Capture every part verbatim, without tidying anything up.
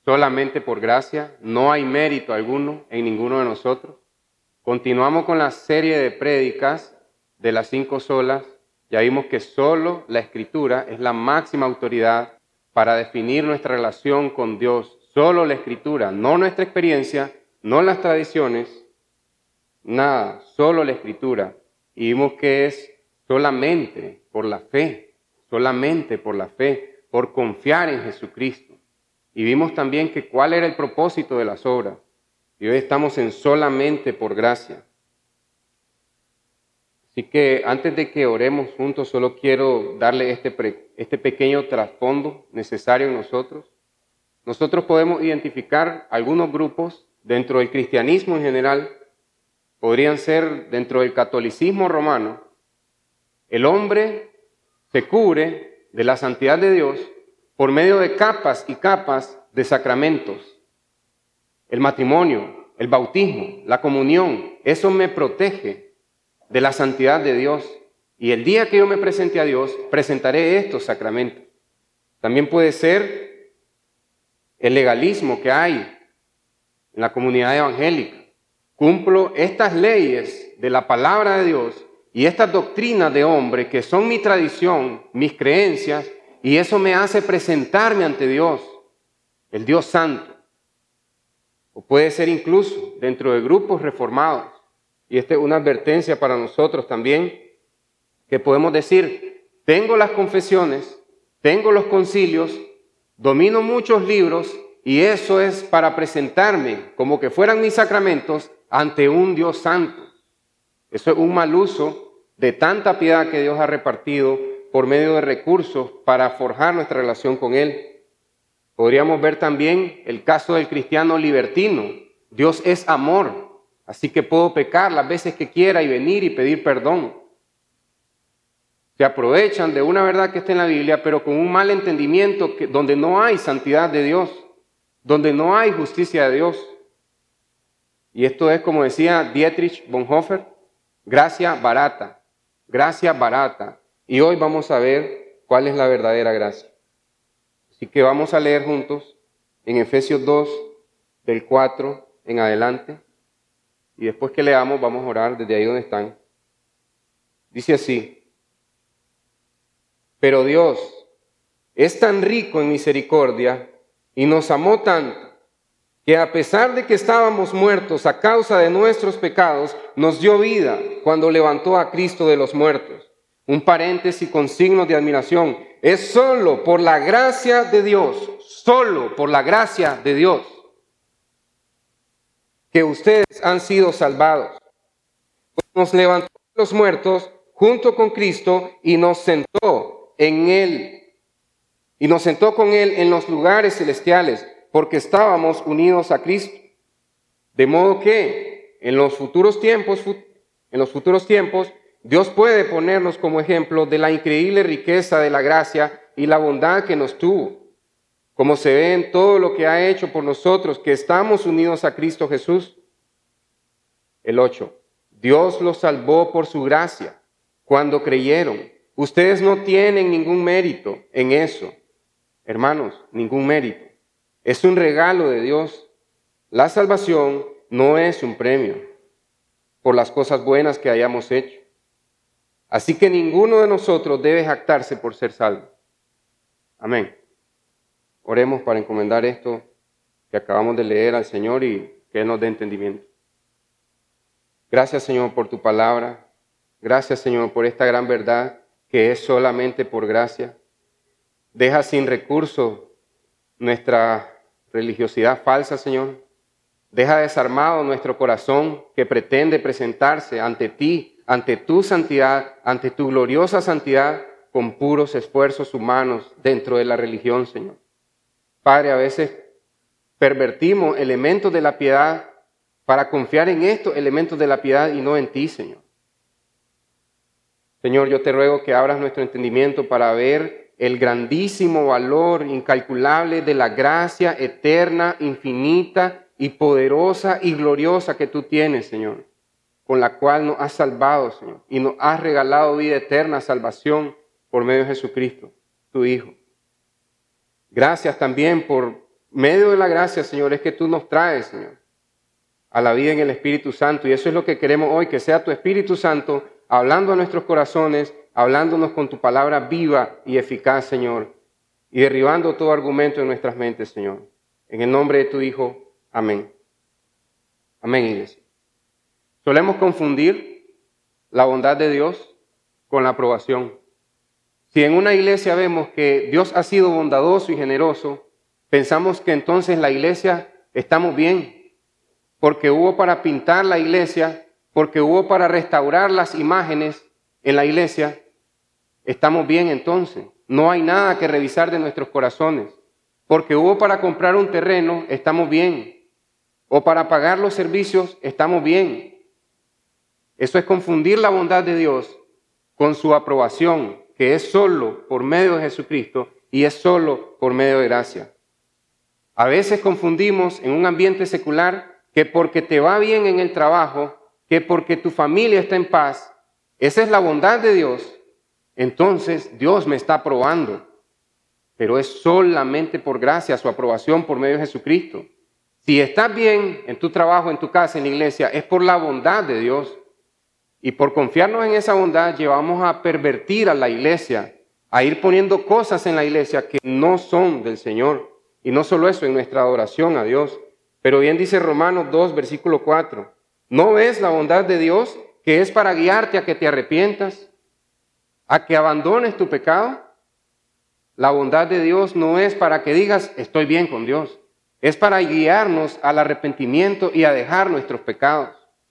solamente por gracia, no hay mérito alguno en ninguno de nosotros. Continuamos con la serie de prédicas de las cinco solas. Ya vimos que solo la Escritura es la máxima autoridad para definir nuestra relación con Dios. Solo la Escritura, no nuestra experiencia, no las tradiciones, nada, solo la Escritura. Y vimos que es solamente por la fe, solamente por la fe, por confiar en Jesucristo. Y vimos también que cuál era el propósito de las obras. Y hoy estamos en solamente por gracia. Así que antes de que oremos juntos, solo quiero darle este, pre, este pequeño trasfondo necesario en nosotros. Nosotros podemos identificar algunos grupos dentro del cristianismo en general, podrían ser dentro del catolicismo romano. El hombre se cubre de la santidad de Dios por medio de capas y capas de sacramentos. El matrimonio, el bautismo, la comunión, eso me protege de la santidad de Dios. Y el día que yo me presente a Dios, presentaré estos sacramentos. También puede ser el legalismo que hay en la comunidad evangélica. Cumplo estas leyes de la palabra de Dios y estas doctrinas de hombre que son mi tradición, mis creencias, y eso me hace presentarme ante Dios, el Dios Santo. O puede ser incluso dentro de grupos reformados. Y esta es una advertencia para nosotros también, que podemos decir, tengo las confesiones, tengo los concilios, domino muchos libros, y eso es para presentarme como que fueran mis sacramentos ante un Dios santo. Eso es un mal uso de tanta piedad que Dios ha repartido por medio de recursos para forjar nuestra relación con Él. Podríamos ver también el caso del cristiano libertino. Dios es amor, así que puedo pecar las veces que quiera y venir y pedir perdón. Se aprovechan de una verdad que está en la Biblia, pero con un mal entendimiento que, donde no hay santidad de Dios, donde no hay justicia de Dios. Y esto es, como decía Dietrich Bonhoeffer, gracia barata, gracia barata. Y hoy vamos a ver cuál es la verdadera gracia. Así que vamos a leer juntos en Efesios dos, del cuatro en adelante. Y después que leamos, vamos a orar desde ahí donde están. Dice así: pero Dios es tan rico en misericordia y nos amó tanto, que a pesar de que estábamos muertos a causa de nuestros pecados, nos dio vida cuando levantó a Cristo de los muertos. Un paréntesis con signos de admiración. Es solo por la gracia de Dios, solo por la gracia de Dios, que ustedes han sido salvados. Nos levantó de los muertos junto con Cristo y nos sentó en Él, y nos sentó con Él en los lugares celestiales, porque estábamos unidos a Cristo. De modo que en los futuros tiempos, en los futuros tiempos, Dios puede ponernos como ejemplo de la increíble riqueza de la gracia y la bondad que nos tuvo, como se ve en todo lo que ha hecho por nosotros, que estamos unidos a Cristo Jesús. El ocho. Dios los salvó por su gracia cuando creyeron. Ustedes no tienen ningún mérito en eso, hermanos, ningún mérito. Es un regalo de Dios. La salvación no es un premio por las cosas buenas que hayamos hecho. Así que ninguno de nosotros debe jactarse por ser salvo. Amén. Oremos para encomendar esto que acabamos de leer al Señor y que Él nos dé entendimiento. Gracias, Señor, por tu palabra. Gracias, Señor, por esta gran verdad que es solamente por gracia. Deja sin recurso nuestra religiosidad falsa, Señor. Deja desarmado nuestro corazón que pretende presentarse ante ti, ante tu santidad, ante tu gloriosa santidad, con puros esfuerzos humanos dentro de la religión, Señor. Padre, a veces pervertimos elementos de la piedad para confiar en estos elementos de la piedad y no en ti, Señor. Señor, yo te ruego que abras nuestro entendimiento para ver el grandísimo valor incalculable de la gracia eterna, infinita y poderosa y gloriosa que tú tienes, Señor, con la cual nos has salvado, Señor, y nos has regalado vida eterna, salvación por medio de Jesucristo, tu Hijo. Gracias también por medio de la gracia, Señor, es que tú nos traes, Señor, a la vida en el Espíritu Santo. Y eso es lo que queremos hoy, que sea tu Espíritu Santo hablando a nuestros corazones, hablándonos con tu palabra viva y eficaz, Señor, y derribando todo argumento en nuestras mentes, Señor. En el nombre de tu Hijo, amén. Amén, iglesia. Solemos confundir la bondad de Dios con la aprobación. Si en una iglesia vemos que Dios ha sido bondadoso y generoso, pensamos que entonces la iglesia estamos bien, porque hubo para pintar la iglesia, porque hubo para restaurar las imágenes en la iglesia, estamos bien entonces. No hay nada que revisar de nuestros corazones, porque hubo para comprar un terreno, estamos bien, o para pagar los servicios, estamos bien. Eso es confundir la bondad de Dios con su aprobación, que es solo por medio de Jesucristo y es solo por medio de gracia. A veces confundimos en un ambiente secular que porque te va bien en el trabajo, que porque tu familia está en paz, esa es la bondad de Dios, entonces Dios me está aprobando. Pero es solamente por gracia, su aprobación por medio de Jesucristo. Si estás bien en tu trabajo, en tu casa, en la iglesia, es por la bondad de Dios. Y por confiarnos en esa bondad, llevamos a pervertir a la iglesia, a ir poniendo cosas en la iglesia que no son del Señor. Y no solo eso, en nuestra adoración a Dios. Pero bien dice Romanos dos, versículo cuatro. ¿No ves la bondad de Dios que es para guiarte a que te arrepientas, a que abandones tu pecado? La bondad de Dios no es para que digas, estoy bien con Dios. Es para guiarnos al arrepentimiento y a dejar nuestros pecados.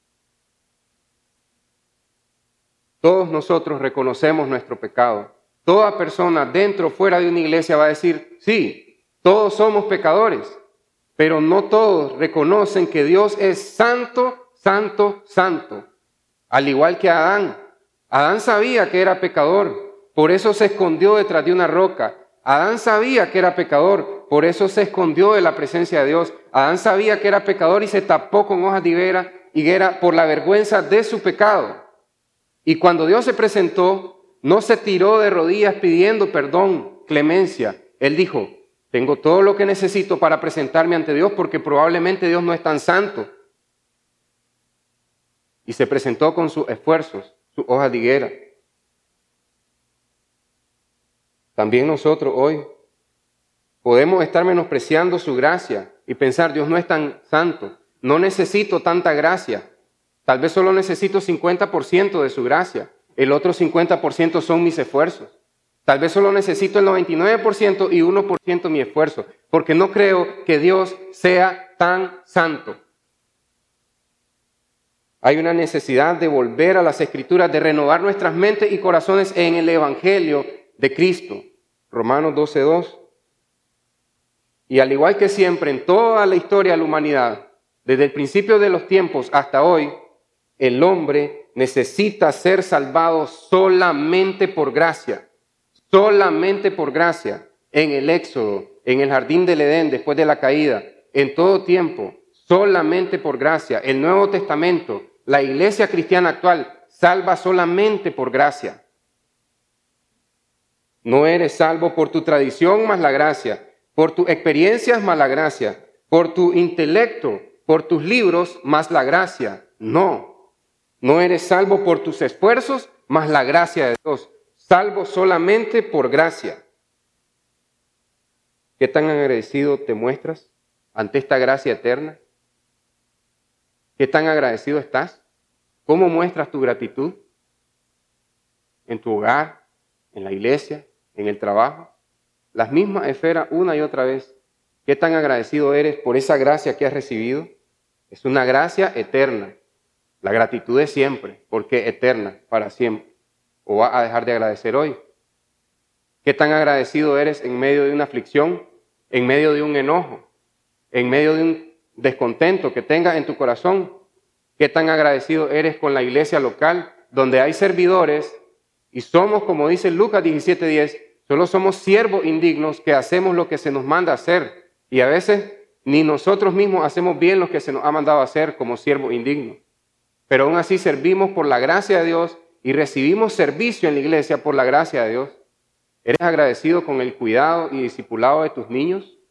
Todos nosotros reconocemos nuestro pecado. Toda persona dentro o fuera de una iglesia va a decir, sí, todos somos pecadores, pero no todos reconocen que Dios es santo, santo, santo. Al igual que Adán. Adán sabía que era pecador, por eso se escondió detrás de una roca. Adán sabía que era pecador, por eso se escondió de la presencia de Dios. Adán sabía que era pecador y se tapó con hojas de higuera, higuera por la vergüenza de su pecado. Y cuando Dios se presentó, no se tiró de rodillas pidiendo perdón, clemencia. Él dijo, tengo todo lo que necesito para presentarme ante Dios porque probablemente Dios no es tan santo. Y se presentó con sus esfuerzos, sus hojas de higuera. También nosotros hoy podemos estar menospreciando su gracia y pensar, Dios no es tan santo, no necesito tanta gracia. Tal vez solo necesito cincuenta por ciento de su gracia. El otro cincuenta por ciento son mis esfuerzos. Tal vez solo necesito el noventa y nueve por ciento y uno por ciento mi esfuerzo. Porque no creo que Dios sea tan santo. Hay una necesidad de volver a las Escrituras, de renovar nuestras mentes y corazones en el Evangelio de Cristo. Romanos doce dos. Y al igual que siempre en toda la historia de la humanidad, desde el principio de los tiempos hasta hoy, el hombre necesita ser salvado solamente por gracia, solamente por gracia, en el Éxodo, en el jardín del Edén, después de la caída, en todo tiempo, solamente por gracia. El Nuevo Testamento, la iglesia cristiana actual, salva solamente por gracia. No eres salvo por tu tradición más la gracia, por tus experiencias más la gracia, por tu intelecto, por tus libros más la gracia. No. No eres salvo por tus esfuerzos, más la gracia de Dios. Salvo solamente por gracia. ¿Qué tan agradecido te muestras ante esta gracia eterna? ¿Qué tan agradecido estás? ¿Cómo muestras tu gratitud? ¿En tu hogar? ¿En la iglesia? ¿En el trabajo? Las mismas esferas una y otra vez. ¿Qué tan agradecido eres por esa gracia que has recibido? Es una gracia eterna. La gratitud es siempre, porque eterna, para siempre. ¿O vas a dejar de agradecer hoy? ¿Qué tan agradecido eres en medio de una aflicción, en medio de un enojo, en medio de un descontento que tengas en tu corazón? ¿Qué tan agradecido eres con la iglesia local, donde hay servidores y somos, como dice Lucas diecisiete diez, solo somos siervos indignos que hacemos lo que se nos manda hacer? Y a veces ni nosotros mismos hacemos bien lo que se nos ha mandado hacer como siervos indignos. Pero aún así servimos por la gracia de Dios y recibimos servicio en la iglesia por la gracia de Dios. ¿Eres agradecido con el cuidado y discipulado de tus niños?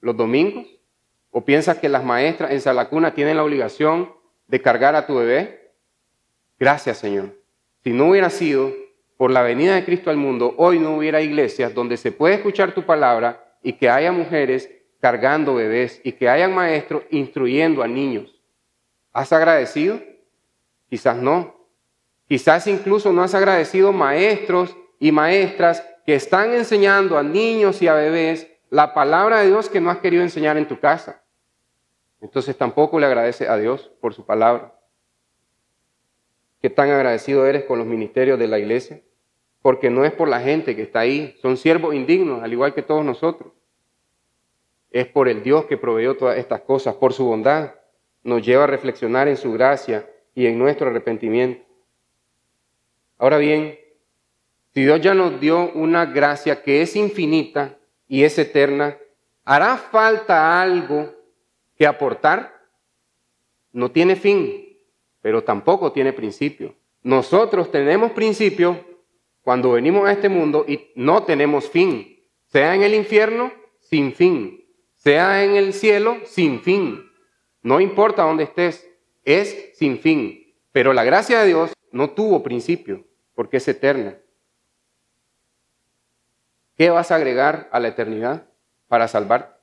los domingos? ¿O piensas que las maestras en Sala Cuna tienen la obligación de cargar a tu bebé? Gracias, Señor. Si no hubiera sido por la venida de Cristo al mundo, hoy no hubiera iglesias donde se puede escuchar tu palabra y que haya mujeres cargando bebés y que hayan maestros instruyendo a niños. ¿Has agradecido? Quizás no. Quizás incluso no has agradecido maestros y maestras que están enseñando a niños y a bebés la palabra de Dios que no has querido enseñar en tu casa. Entonces tampoco le agradeces a Dios por su palabra. ¿Qué tan agradecido eres con los ministerios de la iglesia? Porque no es por la gente que está ahí, son siervos indignos, al igual que todos nosotros. Es por el Dios que proveyó todas estas cosas, por su bondad. Nos lleva a reflexionar en su gracia y en nuestro arrepentimiento. Ahora bien, si Dios ya nos dio una gracia que es infinita y es eterna, ¿hará falta algo que aportar? No tiene fin, pero tampoco tiene principio. Nosotros tenemos principio cuando venimos a este mundo y no tenemos fin. Sea en el infierno, sin fin. Sea en el cielo, sin fin. No importa dónde estés, es sin fin. Pero la gracia de Dios no tuvo principio, porque es eterna. ¿Qué vas a agregar a la eternidad para salvarte?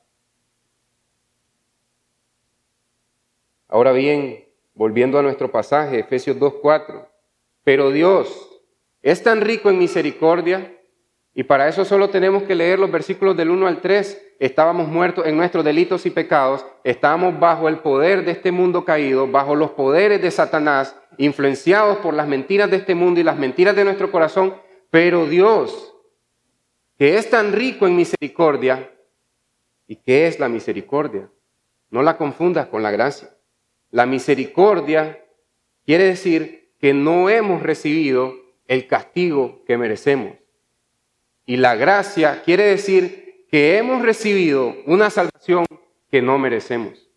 Ahora bien, volviendo a nuestro pasaje, Efesios dos cuatro. Pero Dios es tan rico en misericordia, y para eso solo tenemos que leer los versículos del uno al tres. Estábamos muertos en nuestros delitos y pecados, estábamos bajo el poder de este mundo caído, bajo los poderes de Satanás, influenciados por las mentiras de este mundo y las mentiras de nuestro corazón. Pero Dios, que es tan rico en misericordia, ¿y qué es la misericordia? No la confundas con la gracia. La misericordia quiere decir que no hemos recibido el castigo que merecemos. Y la gracia quiere decir que hemos recibido una salvación que no merecemos.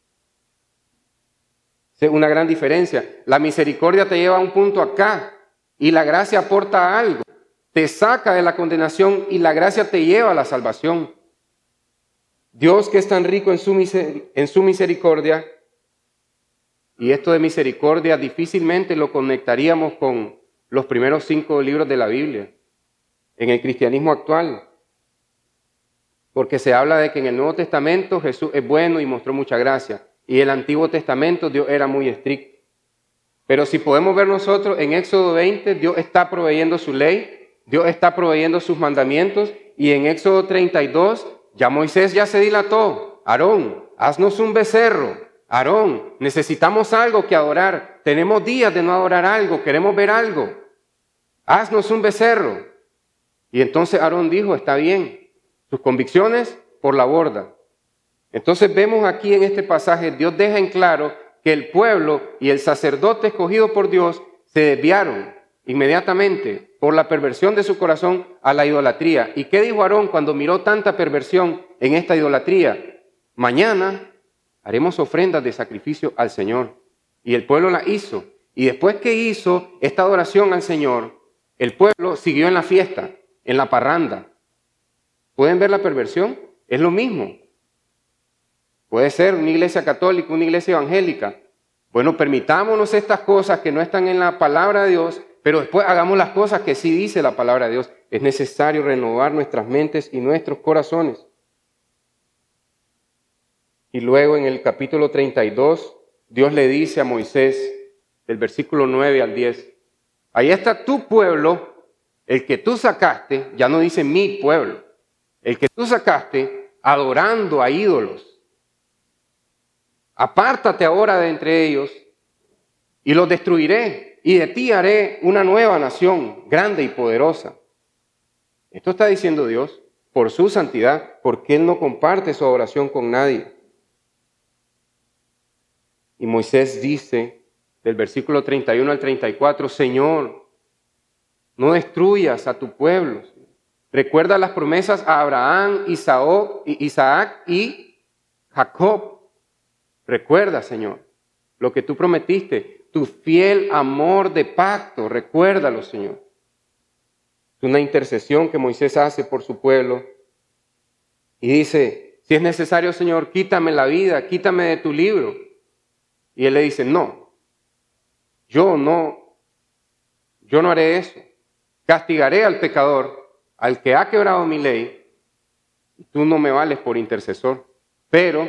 Es una gran diferencia. La misericordia te lleva a un punto acá y la gracia aporta algo. Te saca de la condenación y la gracia te lleva a la salvación. Dios, que es tan rico en su, miser- en su misericordia, y esto de misericordia difícilmente lo conectaríamos con los primeros cinco libros de la Biblia, en el cristianismo actual. Porque se habla de que en el Nuevo Testamento Jesús es bueno y mostró mucha gracia. Y en el Antiguo Testamento Dios era muy estricto. Pero si podemos ver nosotros en Éxodo veinte, Dios está proveyendo su ley, Dios está proveyendo sus mandamientos. Y en Éxodo treinta y dos, ya Moisés ya se dilató. Aarón, haznos un becerro. Aarón, necesitamos algo que adorar. Tenemos días de no adorar algo, queremos ver algo. Haznos un becerro. Y entonces Aarón dijo, está bien, sus convicciones por la borda. Entonces vemos aquí en este pasaje, Dios deja en claro que el pueblo y el sacerdote escogido por Dios se desviaron inmediatamente por la perversión de su corazón a la idolatría. ¿Y qué dijo Aarón cuando miró tanta perversión en esta idolatría? Mañana haremos ofrendas de sacrificio al Señor. Y el pueblo la hizo. Y después que hizo esta adoración al Señor, el pueblo siguió en la fiesta, en la parranda. ¿Pueden ver la perversión? Es lo mismo. Puede ser una iglesia católica, una iglesia evangélica. Bueno, permitámonos estas cosas que no están en la palabra de Dios, pero después hagamos las cosas que sí dice la palabra de Dios. Es necesario renovar nuestras mentes y nuestros corazones. Y luego en el capítulo treinta y dos, Dios le dice a Moisés, del versículo nueve al diez, ahí está tu pueblo, el que tú sacaste, ya no dice mi pueblo, el que tú sacaste adorando a ídolos. Apártate ahora de entre ellos y los destruiré, y de ti haré una nueva nación, grande y poderosa. Esto está diciendo Dios por su santidad, porque Él no comparte su adoración con nadie. Y Moisés dice, del versículo treinta y uno al treinta y cuatro, Señor, no destruyas a tu pueblo. Recuerda las promesas a Abraham, Isaac y Jacob. Recuerda, Señor, lo que tú prometiste, tu fiel amor de pacto, recuérdalo, Señor. Es una intercesión que Moisés hace por su pueblo. Y dice, Si es necesario, Señor, quítame la vida, quítame de tu libro. Y él le dice, no, yo no, yo no haré eso. Castigaré al pecador, al que ha quebrado mi ley, y tú no me vales por intercesor, pero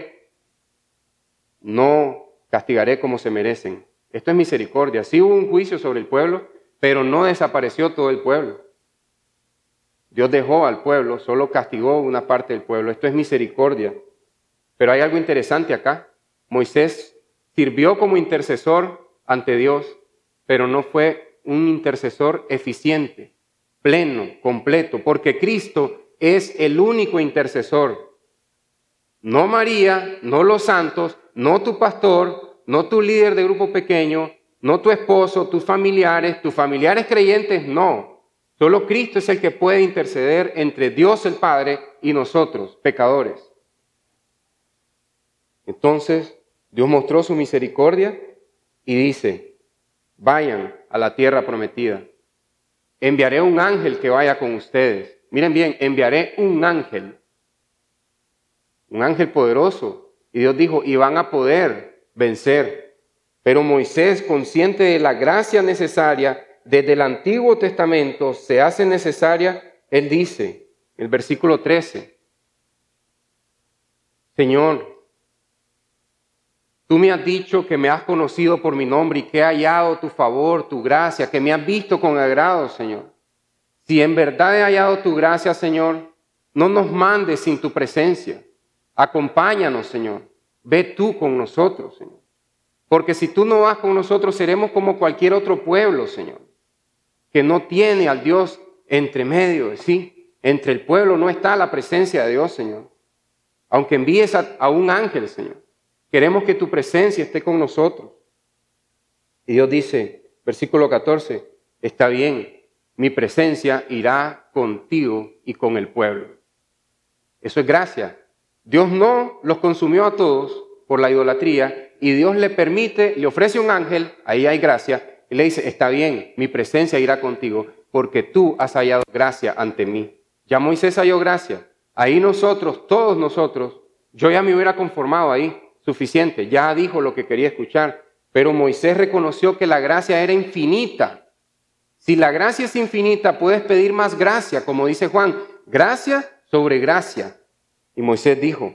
no castigaré como se merecen. Esto es misericordia. Sí hubo un juicio sobre el pueblo, pero no desapareció todo el pueblo. Dios dejó al pueblo, solo castigó una parte del pueblo. Esto es misericordia. Pero hay algo interesante acá. Moisés sirvió como intercesor ante Dios, pero no fue un intercesor eficiente, pleno, completo, porque Cristo es el único intercesor. No María, no los santos, no tu pastor, no tu líder de grupo pequeño, no tu esposo, tus familiares, tus familiares creyentes, no. Solo Cristo es el que puede interceder entre Dios el Padre y nosotros, pecadores. Entonces, Dios mostró su misericordia y dice, vayan a la tierra prometida. Enviaré un ángel que vaya con ustedes. Miren bien, enviaré un ángel. Un ángel poderoso. Y Dios dijo, y van a poder vencer. Pero Moisés, consciente de la gracia necesaria, desde el Antiguo Testamento se hace necesaria, él dice, el versículo trece, Señor, tú me has dicho que me has conocido por mi nombre y que he hallado tu favor, tu gracia, que me has visto con agrado, Señor. Si en verdad he hallado tu gracia, Señor, no nos mandes sin tu presencia. Acompáñanos, Señor. Ve tú con nosotros, Señor. Porque si tú no vas con nosotros, seremos como cualquier otro pueblo, Señor, que no tiene al Dios entre medio, ¿sí? Entre el pueblo no está la presencia de Dios, Señor. Aunque envíes a, a un ángel, Señor, queremos que tu presencia esté con nosotros. Y Dios dice, versículo catorce, está bien, mi presencia irá contigo y con el pueblo. Eso es gracia. Dios no los consumió a todos por la idolatría y Dios le permite, le ofrece un ángel, ahí hay gracia, y le dice, está bien, mi presencia irá contigo porque tú has hallado gracia ante mí. Ya Moisés halló gracia. Ahí nosotros, todos nosotros, yo ya me hubiera conformado ahí, suficiente, ya dijo lo que quería escuchar, pero Moisés reconoció que la gracia era infinita. Si la gracia es infinita, puedes pedir más gracia, como dice Juan, gracia sobre gracia. Y Moisés dijo,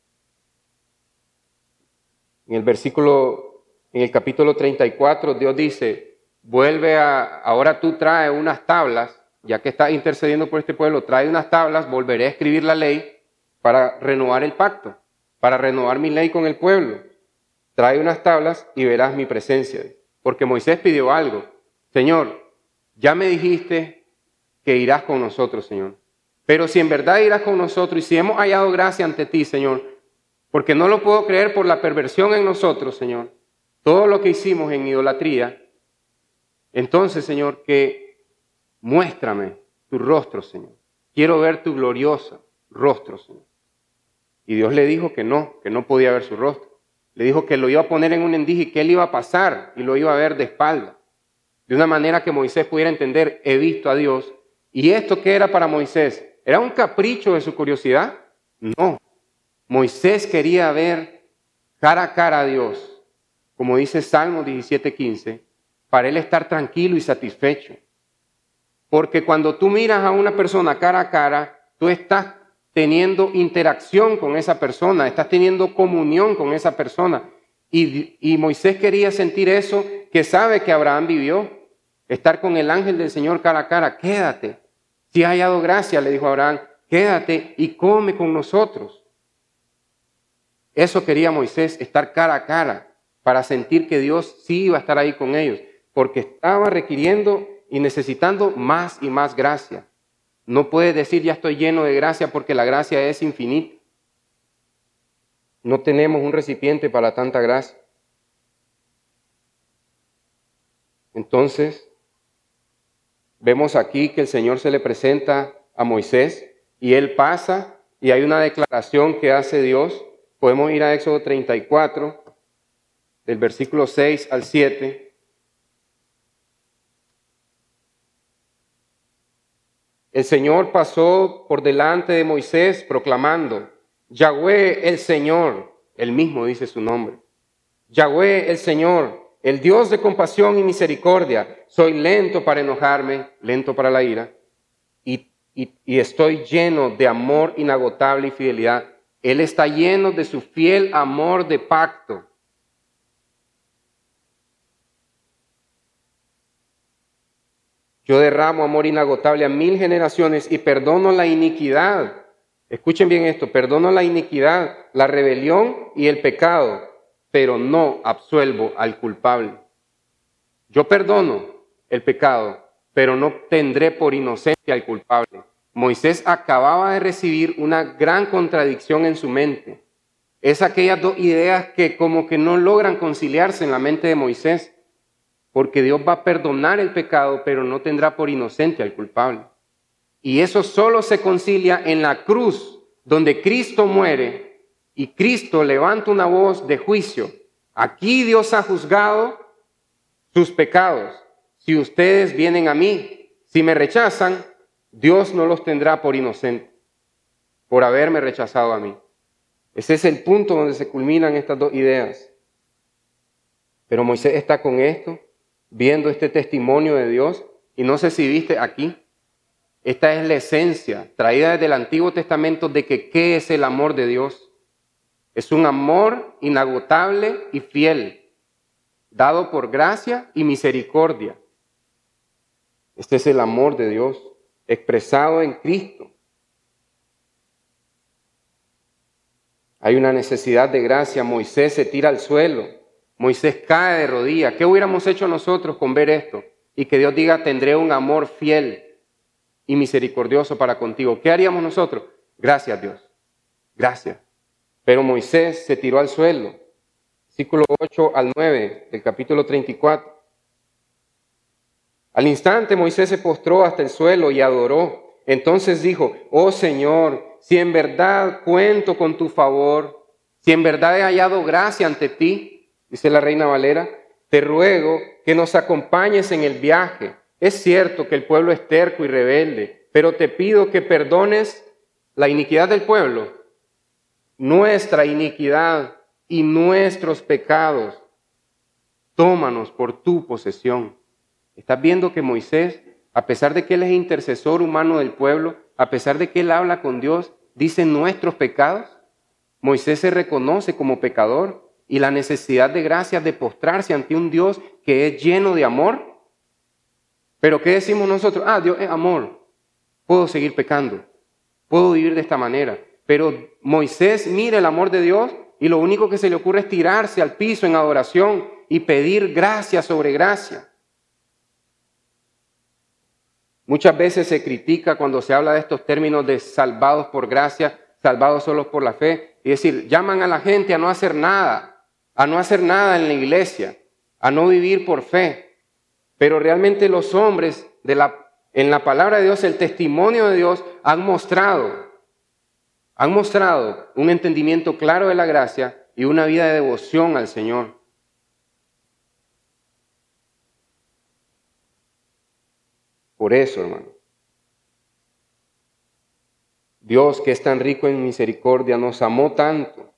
en el versículo, en el capítulo treinta y cuatro, Dios dice, vuelve a, ahora tú trae unas tablas, ya que estás intercediendo por este pueblo, trae unas tablas, volveré a escribir la ley para renovar el pacto, para renovar mi ley con el pueblo. Trae unas tablas y verás mi presencia. Porque Moisés pidió algo. Señor, ya me dijiste que irás con nosotros, Señor. Pero si en verdad irás con nosotros y si hemos hallado gracia ante ti, Señor, porque no lo puedo creer por la perversión en nosotros, Señor, todo lo que hicimos en idolatría, entonces, Señor, que muéstrame tu rostro, Señor. Quiero ver tu glorioso rostro, Señor. Y Dios le dijo que no, que no podía ver su rostro. Le dijo que lo iba a poner en un endije y que él iba a pasar y lo iba a ver de espalda. De una manera que Moisés pudiera entender, he visto a Dios. ¿Y esto qué era para Moisés? ¿Era un capricho de su curiosidad? No. Moisés quería ver cara a cara a Dios, como dice Salmo diecisiete quince, para él estar tranquilo y satisfecho. Porque cuando tú miras a una persona cara a cara, tú estás teniendo interacción con esa persona, estás teniendo comunión con esa persona. Y, y Moisés quería sentir eso que sabe que Abraham vivió, estar con el ángel del Señor cara a cara. Quédate, si has hallado gracia, le dijo a Abraham, quédate y come con nosotros. Eso quería Moisés, estar cara a cara, para sentir que Dios sí iba a estar ahí con ellos, porque estaba requiriendo y necesitando más y más gracia. No puede decir ya estoy lleno de gracia porque la gracia es infinita. No tenemos un recipiente para tanta gracia. Entonces, vemos aquí que el Señor se le presenta a Moisés y él pasa y hay una declaración que hace Dios. Podemos ir a Éxodo treinta y cuatro, del versículo seis al siete. El Señor pasó por delante de Moisés proclamando, Yahweh el Señor, él mismo dice su nombre. Yahweh el Señor, el Dios de compasión y misericordia. Soy lento para enojarme, lento para la ira, y, y, y estoy lleno de amor inagotable y fidelidad. Él está lleno de su fiel amor de pacto. Yo derramo amor inagotable a mil generaciones y perdono la iniquidad. Escuchen bien esto, perdono la iniquidad, la rebelión y el pecado, pero no absuelvo al culpable. Yo perdono el pecado, pero no tendré por inocente al culpable. Moisés acababa de recibir una gran contradicción en su mente. Es aquellas dos ideas que como que no logran conciliarse en la mente de Moisés. Porque Dios va a perdonar el pecado, pero no tendrá por inocente al culpable. Y eso solo se concilia en la cruz, donde Cristo muere y Cristo levanta una voz de juicio. Aquí Dios ha juzgado sus pecados. Si ustedes vienen a mí, si me rechazan, Dios no los tendrá por inocente, por haberme rechazado a mí. Ese es el punto donde se culminan estas dos ideas. Pero Moisés está con esto, viendo este testimonio de Dios, y no sé si viste aquí, esta es la esencia traída desde el Antiguo Testamento de que ¿qué es el amor de Dios? Es un amor inagotable y fiel, dado por gracia y misericordia. Este es el amor de Dios, expresado en Cristo. Hay una necesidad de gracia, Moisés se tira al suelo. Moisés cae de rodillas. ¿Qué hubiéramos hecho nosotros con ver esto? Y que Dios diga, tendré un amor fiel y misericordioso para contigo. ¿Qué haríamos nosotros? Gracias, Dios. Gracias. Pero Moisés se tiró al suelo. Versículo ocho al nueve del capítulo treinta y cuatro. Al instante Moisés se postró hasta el suelo y adoró. Entonces dijo, oh Señor, si en verdad cuento con tu favor, si en verdad he hallado gracia ante ti, dice la Reina Valera, te ruego que nos acompañes en el viaje. Es cierto que el pueblo es terco y rebelde, pero te pido que perdones la iniquidad del pueblo, nuestra iniquidad y nuestros pecados. Tómanos por tu posesión. ¿Estás viendo que Moisés, a pesar de que él es intercesor humano del pueblo, a pesar de que él habla con Dios, dice nuestros pecados? Moisés se reconoce como pecador. Y la necesidad de gracia de postrarse ante un Dios que es lleno de amor. Pero ¿qué decimos nosotros? Ah, Dios es amor. Puedo seguir pecando. Puedo vivir de esta manera. Pero Moisés mira el amor de Dios y lo único que se le ocurre es tirarse al piso en adoración y pedir gracia sobre gracia. Muchas veces se critica cuando se habla de estos términos de salvados por gracia, salvados solo por la fe. Y decir, llaman a la gente a no hacer nada. A no hacer nada en la iglesia, a no vivir por fe. Pero realmente los hombres de la, en la palabra de Dios, el testimonio de Dios, han mostrado, han mostrado un entendimiento claro de la gracia y una vida de devoción al Señor. Por eso, hermano, Dios, que es tan rico en misericordia, nos amó tanto.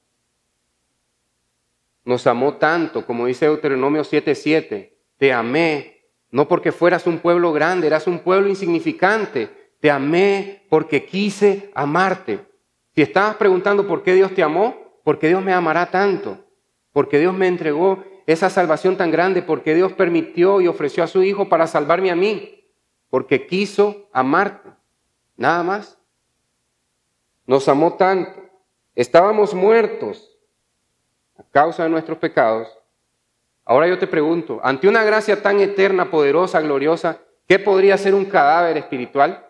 Nos amó tanto, como dice Deuteronomio siete siete, te amé, no porque fueras un pueblo grande, eras un pueblo insignificante, te amé porque quise amarte. Si estabas preguntando por qué Dios te amó, porque Dios me amará tanto, porque Dios me entregó esa salvación tan grande, porque Dios permitió y ofreció a su Hijo para salvarme a mí, porque quiso amarte, nada más. Nos amó tanto, estábamos muertos a causa de nuestros pecados. Ahora yo te pregunto, ante una gracia tan eterna, poderosa, gloriosa, ¿qué podría ser un cadáver espiritual?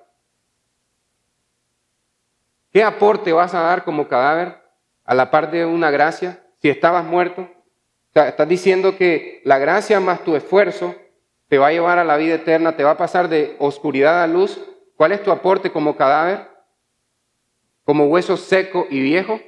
¿Qué aporte vas a dar como cadáver a la par de una gracia si estabas muerto? O sea, estás diciendo que la gracia más tu esfuerzo te va a llevar a la vida eterna, te va a pasar de oscuridad a luz. ¿Cuál es tu aporte como cadáver? ¿Como hueso seco y viejo?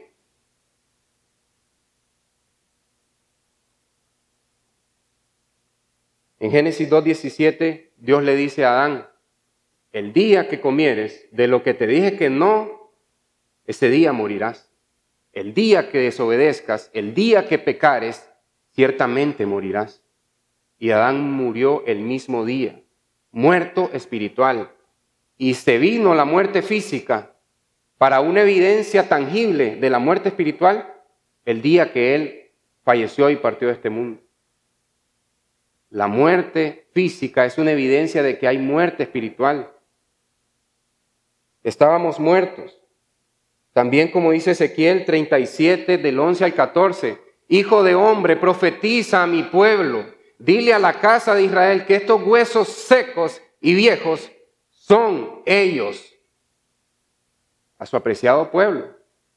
En Génesis dos diecisiete, Dios le dice a Adán, el día que comieres de lo que te dije que no, ese día morirás. el día que desobedezcas, el día que pecares, ciertamente morirás. Y Adán murió el mismo día, muerto espiritual. Y se vino la muerte física para una evidencia tangible de la muerte espiritual el día que él falleció y partió de este mundo. La muerte física es una evidencia de que hay muerte espiritual. Estábamos muertos. También como dice Ezequiel treinta y siete, del once al catorce, Hijo de hombre, profetiza a mi pueblo, dile a la casa de Israel que estos huesos secos y viejos son ellos. A su apreciado pueblo.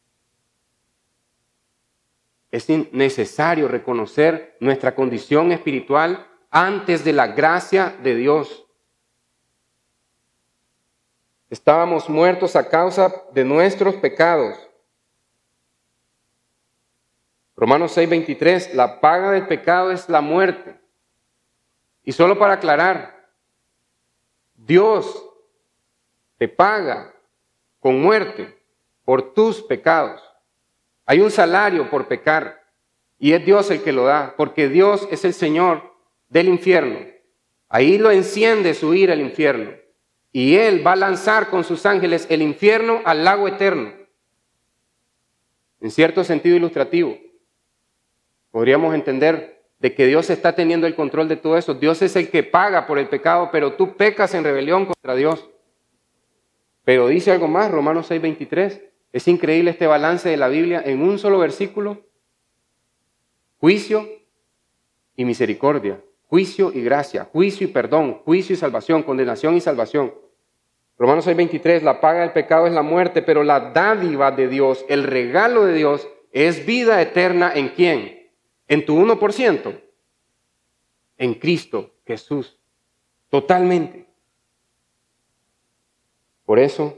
Es necesario reconocer nuestra condición espiritual antes de la gracia de Dios. Estábamos muertos a causa de nuestros pecados. Romanos seis veintitrés, la paga del pecado es la muerte. Y solo para aclarar, Dios te paga con muerte por tus pecados. Hay un salario por pecar y es Dios el que lo da, porque Dios es el Señor del infierno. Ahí lo enciende su ira el infierno y Él va a lanzar con sus ángeles el infierno al lago eterno. En cierto sentido ilustrativo, podríamos entender de que Dios está teniendo el control de todo eso. Dios es el que paga por el pecado, pero tú pecas en rebelión contra Dios. Pero dice algo más, Romanos seis veintitrés. Es increíble este balance de la Biblia en un solo versículo. Juicio y misericordia, juicio y gracia, juicio y perdón, juicio y salvación, condenación y salvación. Romanos seis veintitrés, la paga del pecado es la muerte, pero la dádiva de Dios, el regalo de Dios, es vida eterna ¿en quién? En tu uno por ciento. En Cristo Jesús. Totalmente. Por eso,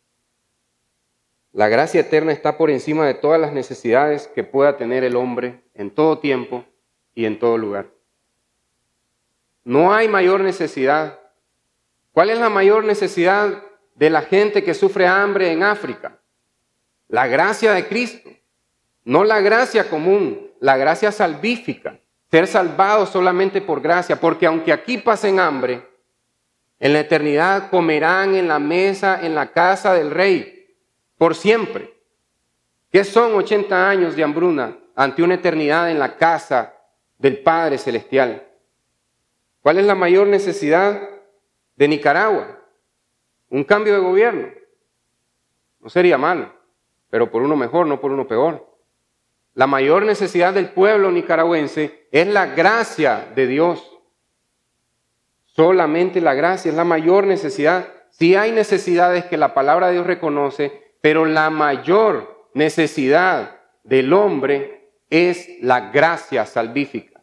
la gracia eterna está por encima de todas las necesidades que pueda tener el hombre en todo tiempo y en todo lugar. No hay mayor necesidad. ¿Cuál es la mayor necesidad de la gente que sufre hambre en África? La gracia de Cristo. No la gracia común, la gracia salvífica. Ser salvados solamente por gracia, porque aunque aquí pasen hambre, en la eternidad comerán en la mesa, en la casa del Rey. Por siempre. ¿Qué son ochenta años de hambruna ante una eternidad en la casa del Padre Celestial? ¿Cuál es la mayor necesidad de Nicaragua? Un cambio de gobierno. No sería malo, pero por uno mejor, no por uno peor. La mayor necesidad del pueblo nicaragüense es la gracia de Dios. Solamente la gracia es la mayor necesidad. Sí hay necesidades que la palabra de Dios reconoce, pero la mayor necesidad del hombre es la gracia salvífica.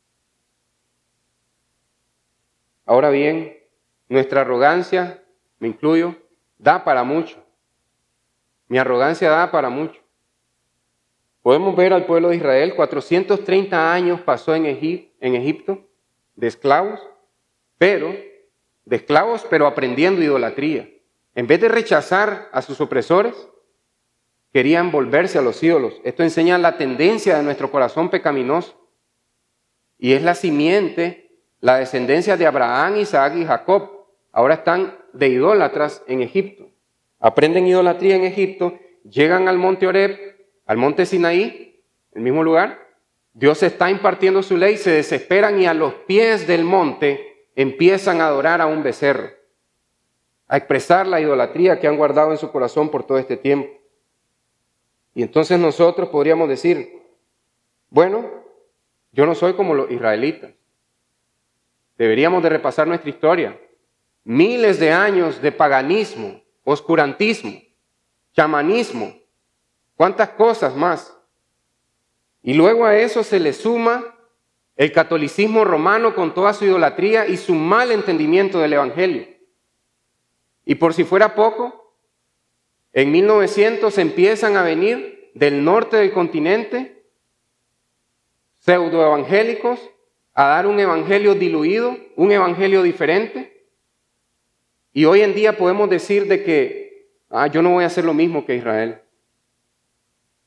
Ahora bien, nuestra arrogancia, me incluyo, da para mucho. Mi arrogancia da para mucho. Podemos ver al pueblo de Israel, cuatrocientos treinta años pasó en, Egip- en Egipto de esclavos, pero, de esclavos, pero aprendiendo idolatría. En vez de rechazar a sus opresores, querían volverse a los ídolos. Esto enseña la tendencia de nuestro corazón pecaminoso. Y es la simiente, la descendencia de Abraham, Isaac y Jacob. Ahora están de idólatras en Egipto. Aprenden idolatría en Egipto, llegan al monte Horeb, al monte Sinaí, el mismo lugar. Dios está impartiendo su ley, se desesperan y a los pies del monte empiezan a adorar a un becerro, a expresar la idolatría que han guardado en su corazón por todo este tiempo. Y entonces nosotros podríamos decir, bueno, yo no soy como los israelitas. Deberíamos de repasar nuestra historia. Miles de años de paganismo, oscurantismo, chamanismo, cuántas cosas más. Y luego a eso se le suma el catolicismo romano con toda su idolatría y su mal entendimiento del evangelio. Y por si fuera poco, en mil novecientos empiezan a venir del norte del continente pseudoevangélicos a dar un evangelio diluido, un evangelio diferente. Y hoy en día podemos decir de que ah, yo no voy a hacer lo mismo que Israel.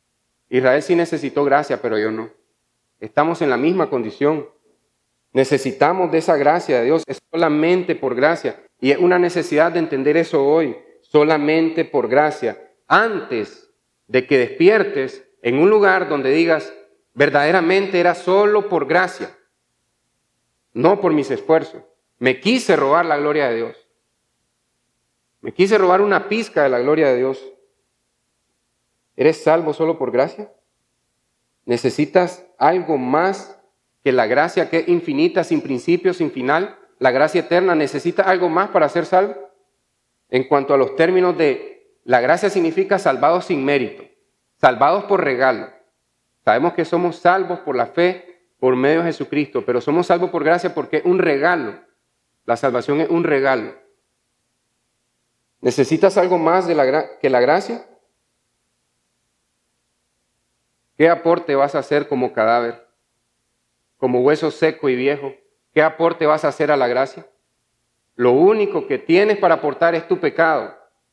Israel sí necesitó gracia, pero yo no. Estamos en la misma condición. Necesitamos de esa gracia de Dios. Es solamente por gracia. Y es una necesidad de entender eso hoy. Solamente por gracia. Antes de que despiertes en un lugar donde digas, verdaderamente era solo por gracia. No por mis esfuerzos. Me quise robar la gloria de Dios. Me quise robar una pizca de la gloria de Dios. ¿Eres salvo solo por gracia? ¿Necesitas algo más que la gracia que es infinita, sin principio, sin final? La gracia eterna, ¿necesitas algo más para ser salvo? En cuanto a los términos de la gracia significa salvados sin mérito, salvados por regalo. Sabemos que somos salvos por la fe, por medio de Jesucristo, pero somos salvos por gracia porque es un regalo. La salvación es un regalo. ¿Necesitas algo más de la gra- que la gracia? ¿Qué aporte vas a hacer como cadáver? Como hueso seco y viejo. ¿Qué aporte vas a hacer a la gracia? Lo único que tienes para aportar es tu pecado.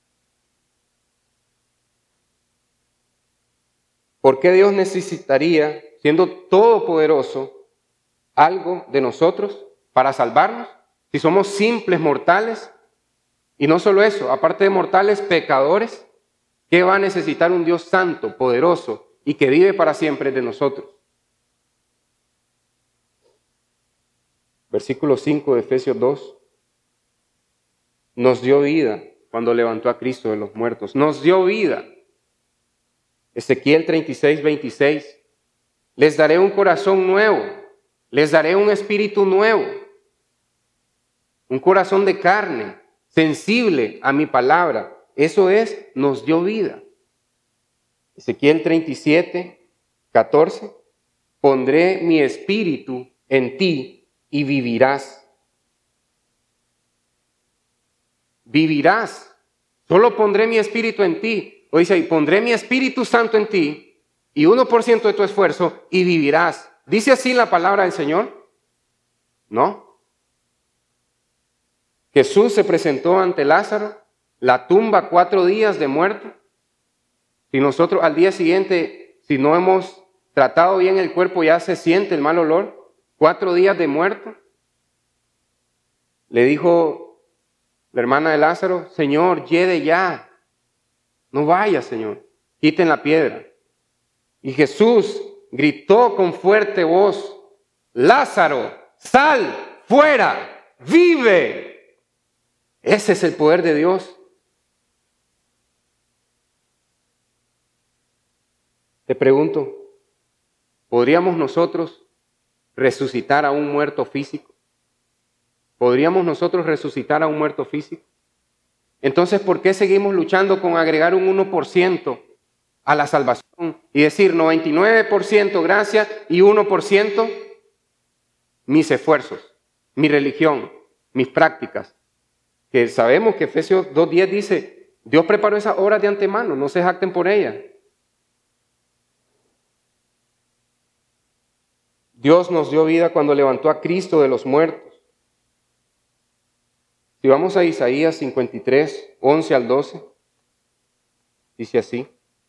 ¿Por qué Dios necesitaría, siendo todopoderoso, algo de nosotros para salvarnos? Si somos simples mortales, y no solo eso, aparte de mortales, pecadores, ¿qué va a necesitar un Dios santo, poderoso y que vive para siempre de nosotros? Versículo cinco de Efesios dos. Nos dio vida cuando levantó a Cristo de los muertos. Nos dio vida. Ezequiel treinta y seis, veintiséis. Les daré un corazón nuevo. Les daré un espíritu nuevo. Un corazón de carne, sensible a mi palabra. Eso es, nos dio vida. Ezequiel treinta y siete, catorce. Pondré mi espíritu en ti y vivirás. Vivirás. Solo pondré mi espíritu en ti. O dice ahí, pondré mi Espíritu Santo en ti y uno por ciento de tu esfuerzo y vivirás. ¿Dice así la palabra del Señor? No. Jesús se presentó ante Lázaro, la tumba cuatro días de muerto. Si nosotros al día siguiente, si no hemos tratado bien el cuerpo, ya se siente el mal olor. Cuatro días de muerto. Le dijo la hermana de Lázaro, Señor, llegue ya. No vaya, Señor. Quiten la piedra. Y Jesús gritó con fuerte voz, Lázaro, sal fuera, vive. Ese es el poder de Dios. Te pregunto, ¿podríamos nosotros resucitar a un muerto físico? ¿Podríamos nosotros resucitar a un muerto físico? Entonces, ¿por qué seguimos luchando con agregar un uno por ciento a la salvación y decir noventa y nueve por ciento gracia y uno por ciento mis esfuerzos, mi religión, mis prácticas? Que sabemos que Efesios dos diez dice, Dios preparó esas obras de antemano, no se jacten por ellas. Dios nos dio vida cuando levantó a Cristo de los muertos. Si vamos a Isaías cincuenta y tres, once al doce, dice así.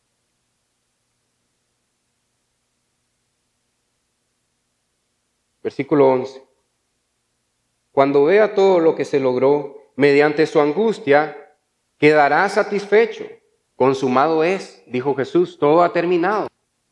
Versículo once. Cuando vea todo lo que se logró mediante su angustia, quedará satisfecho. Consumado es, dijo Jesús, todo ha terminado.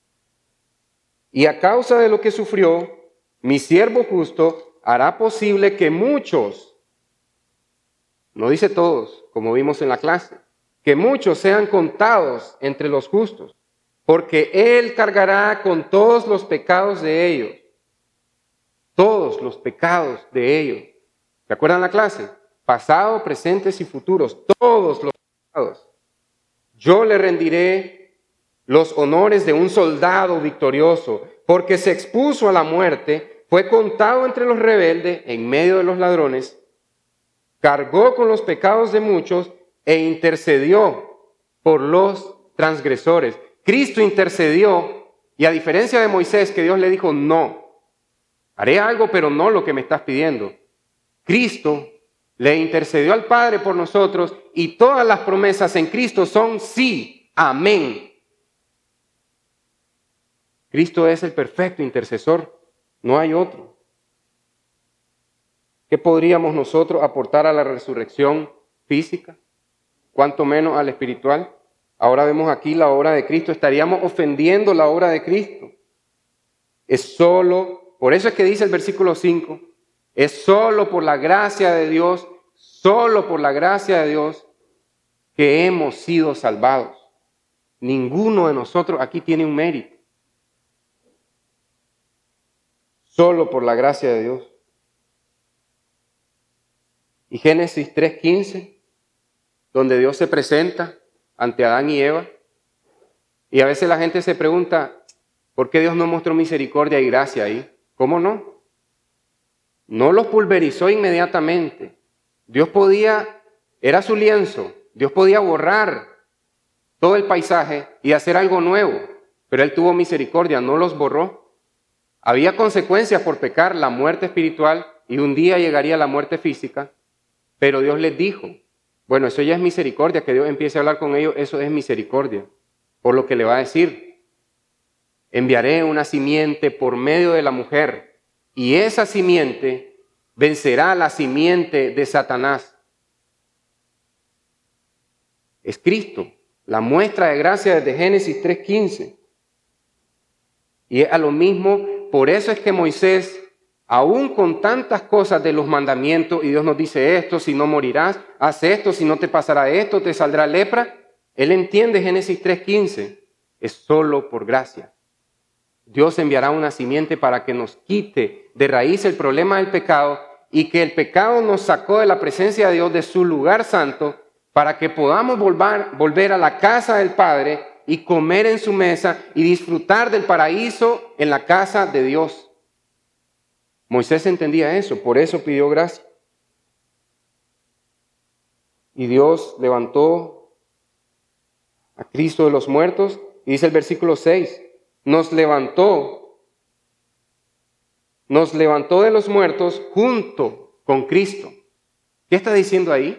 Y a causa de lo que sufrió, mi siervo justo hará posible que muchos, no dice todos, como vimos en la clase, que muchos sean contados entre los justos, porque Él cargará con todos los pecados de ellos. Todos los pecados de ellos. ¿Se acuerdan la clase? Pasado, presentes y futuros. Todos los pecados. Yo le rendiré los honores de un soldado victorioso, porque se expuso a la muerte, fue contado entre los rebeldes, en medio de los ladrones, cargó con los pecados de muchos e intercedió por los transgresores. Cristo intercedió y a diferencia de Moisés que Dios le dijo, no, haré algo pero no lo que me estás pidiendo. Cristo le intercedió al Padre por nosotros y todas las promesas en Cristo son sí, amén. Cristo es el perfecto intercesor, no hay otro. ¿Qué podríamos nosotros aportar a la resurrección física? ¿Cuánto menos a la espiritual? Ahora vemos aquí la obra de Cristo, estaríamos ofendiendo la obra de Cristo. Es solo, por eso es que dice el versículo cinco, es solo por la gracia de Dios, solo por la gracia de Dios que hemos sido salvados. Ninguno de nosotros aquí tiene un mérito. Solo por la gracia de Dios. Y Génesis tres quince, donde Dios se presenta ante Adán y Eva, y a veces la gente se pregunta, ¿por qué Dios no mostró misericordia y gracia ahí? ¿Cómo no? No los pulverizó inmediatamente. Dios podía, era su lienzo, Dios podía borrar todo el paisaje y hacer algo nuevo, pero Él tuvo misericordia, no los borró. Había consecuencias por pecar, la muerte espiritual, y un día llegaría la muerte física, pero Dios les dijo, bueno, eso ya es misericordia, que Dios empiece a hablar con ellos, eso es misericordia, por lo que le va a decir, enviaré una simiente por medio de la mujer, y esa simiente vencerá la simiente de Satanás. Es Cristo, la muestra de gracia desde Génesis tres quince. Y es a lo mismo, por eso es que Moisés, aún con tantas cosas de los mandamientos, y Dios nos dice esto, si no morirás, haz esto, si no te pasará esto, te saldrá lepra. Él entiende Génesis tres quince, es solo por gracia. Dios enviará una simiente para que nos quite de raíz el problema del pecado y que el pecado nos sacó de la presencia de Dios, de su lugar santo, para que podamos volver, volver a la casa del Padre y comer en su mesa y disfrutar del paraíso en la casa de Dios. Moisés entendía eso, por eso pidió gracia. Y Dios levantó a Cristo de los muertos, y dice el versículo seis, nos levantó, nos levantó de los muertos junto con Cristo. ¿Qué está diciendo ahí?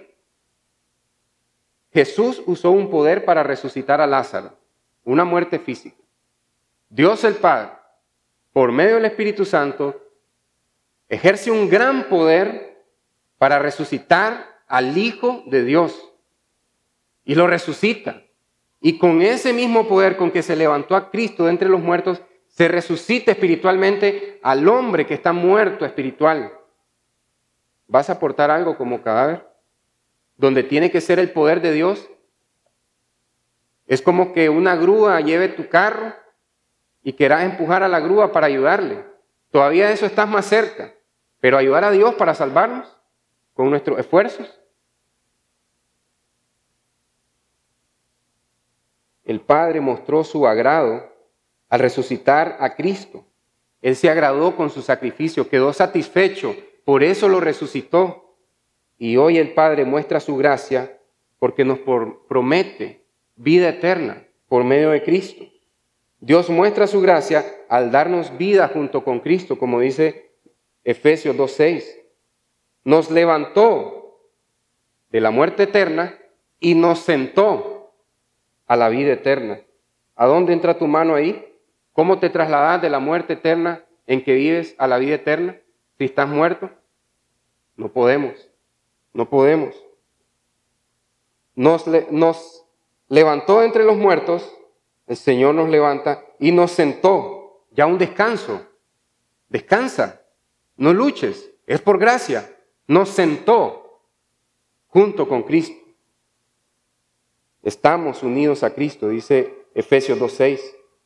Jesús usó un poder para resucitar a Lázaro, una muerte física. Dios el Padre, por medio del Espíritu Santo, ejerce un gran poder para resucitar al Hijo de Dios. Y lo resucita. Y con ese mismo poder con que se levantó a Cristo de entre los muertos, se resucita espiritualmente al hombre que está muerto espiritual. ¿Vas a aportar algo como cadáver? Donde tiene que ser el poder de Dios. Es como que una grúa lleve tu carro y quieras empujar a la grúa para ayudarle. Todavía de eso estás más cerca. Pero ayudar a Dios para salvarnos con nuestros esfuerzos. El Padre mostró su agrado al resucitar a Cristo. Él se agradó con su sacrificio, quedó satisfecho, por eso lo resucitó. Y hoy el Padre muestra su gracia porque nos promete vida eterna por medio de Cristo. Dios muestra su gracia al darnos vida junto con Cristo, como dice Efesios dos seis. Nos levantó de la muerte eterna y nos sentó a la vida eterna. ¿A dónde entra tu mano ahí? ¿Cómo te trasladas de la muerte eterna en que vives a la vida eterna? Si estás muerto, no podemos, no podemos. Nos, nos levantó entre los muertos, el Señor nos levanta y nos sentó, ya un descanso. Descansa, no luches, es por gracia. Nos sentó junto con Cristo. Estamos unidos a Cristo, dice Efesios dos seis.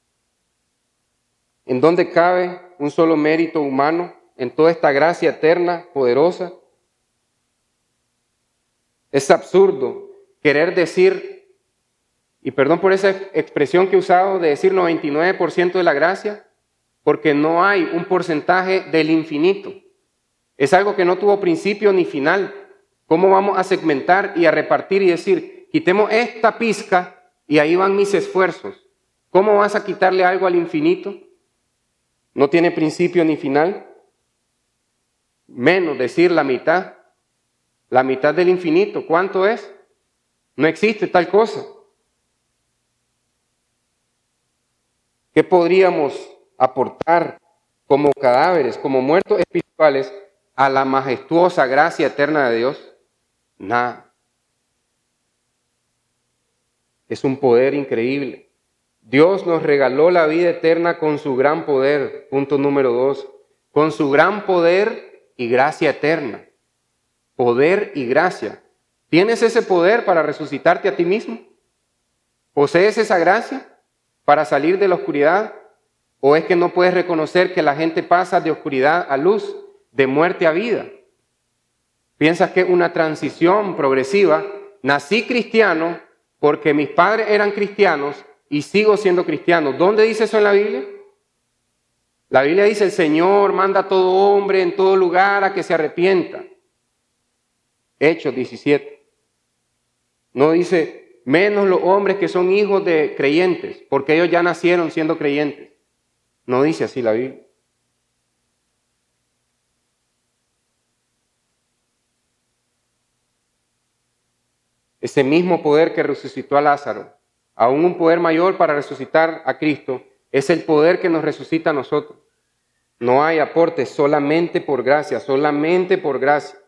¿En dónde cabe un solo mérito humano en toda esta gracia eterna, poderosa? Es absurdo querer decir, y perdón por esa expresión que he usado de decir noventa y nueve por ciento de la gracia, porque no hay un porcentaje del infinito. Es algo que no tuvo principio ni final. ¿Cómo vamos a segmentar y a repartir y decir, quitemos esta pizca y ahí van mis esfuerzos? ¿Cómo vas a quitarle algo al infinito? No tiene principio ni final. Menos decir la mitad. La mitad del infinito, ¿cuánto es? No existe tal cosa. ¿Qué podríamos aportar como cadáveres, como muertos espirituales, a la majestuosa gracia eterna de Dios? Nada. Es un poder increíble. Dios nos regaló la vida eterna con su gran poder. Punto número dos. Con su gran poder y gracia eterna. Poder y gracia. ¿Tienes ese poder para resucitarte a ti mismo? ¿Posees esa gracia para salir de la oscuridad? ¿O es que no puedes reconocer que la gente pasa de oscuridad a luz, de muerte a vida? ¿Piensas que es una transición progresiva? Nací cristiano porque mis padres eran cristianos y sigo siendo cristiano. ¿Dónde dice eso en la Biblia? La Biblia dice: el Señor manda a todo hombre en todo lugar a que se arrepienta. Hechos diecisiete. No dice menos los hombres que son hijos de creyentes, porque ellos ya nacieron siendo creyentes. No dice así la Biblia. Ese mismo poder que resucitó a Lázaro, aún un poder mayor para resucitar a Cristo, es el poder que nos resucita a nosotros. No hay aporte, solamente por gracia, solamente por gracia.